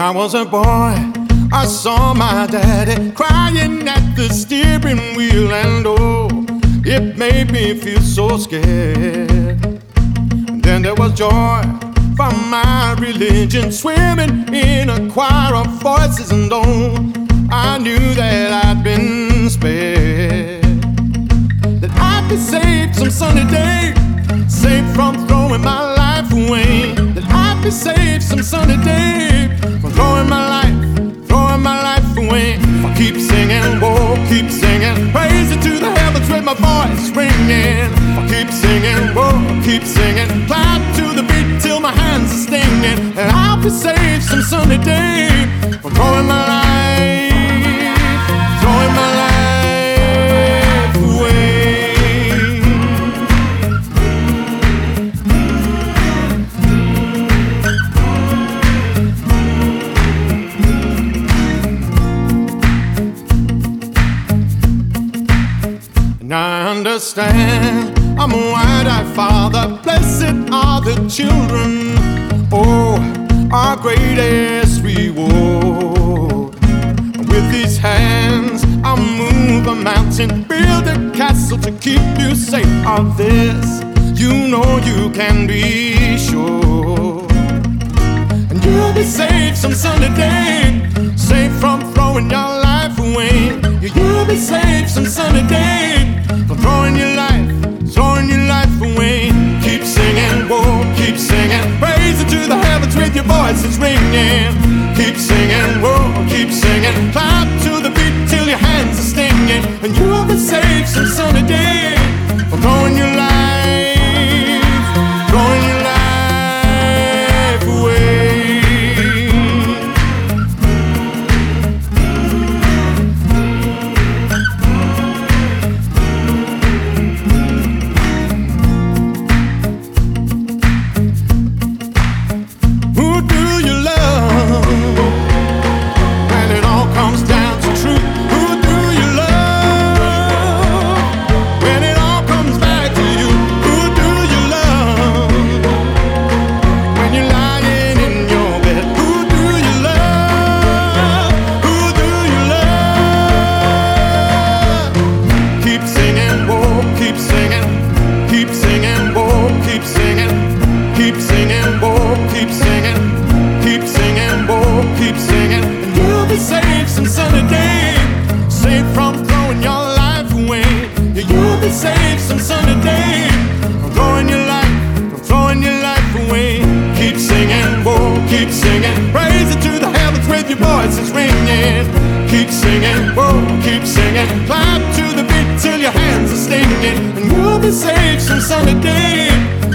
I was a boy, I saw my daddy crying at the steering wheel, and oh, it made me feel so scared. And then there was joy from my religion, swimming in a choir of voices, and oh, I knew that I'd been spared, that I'd be saved some sunny day, saved from throwing my life away, that I'd be saved some sunny day from throwing my life away. If I keep singing, whoa, keep singing, praise it to the heavens with my voice ringing. If I keep singing, whoa, keep singing, clap to the beat till my hands are stinging, and I'll be saved some sunny day from throwing my life away. And I understand I'm a wide-eyed father, blessed are the children, oh, our greatest reward. With these hands I'll move a mountain, build a castle to keep you safe. Of this you know you can be sure, and you'll be saved some sunny day, safe from throwing your life away. You'll be saved some sunny day from throwing your life away. Keep singing, whoa, keep singing, praise it to the heavens with your voices ringing. Keep singing, whoa, keep singing, clap to the beat till your hands are stinging, and you'll be saved some sunny day from throwing your life away. Save some sunny day from throwing your life away. Keep singing, whoa, keep singing, praise it to the heavens with your voices ringing. Keep singing, whoa, keep singing, clap to the beat till your hands are stinging, and you'll be saved some sunny day